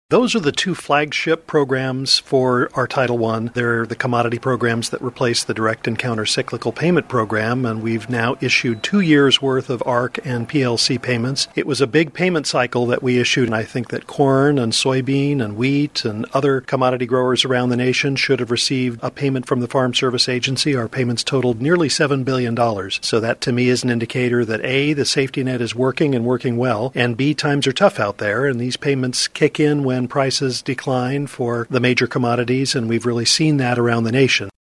Those are the two flagship programs for our Title I. They're the commodity programs that replace the direct and counter-cyclical payment program, and we've now issued 2 years' worth of ARC and PLC payments. It was a big payment cycle that we issued, and I think that corn and soybean and wheat and other commodity growers around the nation should have received a payment from the Farm Service Agency. Our payments totaled nearly $7 billion. So that, to me, is an indicator that A, the safety net is working and working well, and B, times are tough out there, and these payments kick in when prices decline for the major commodities, and we've really seen that around the nation.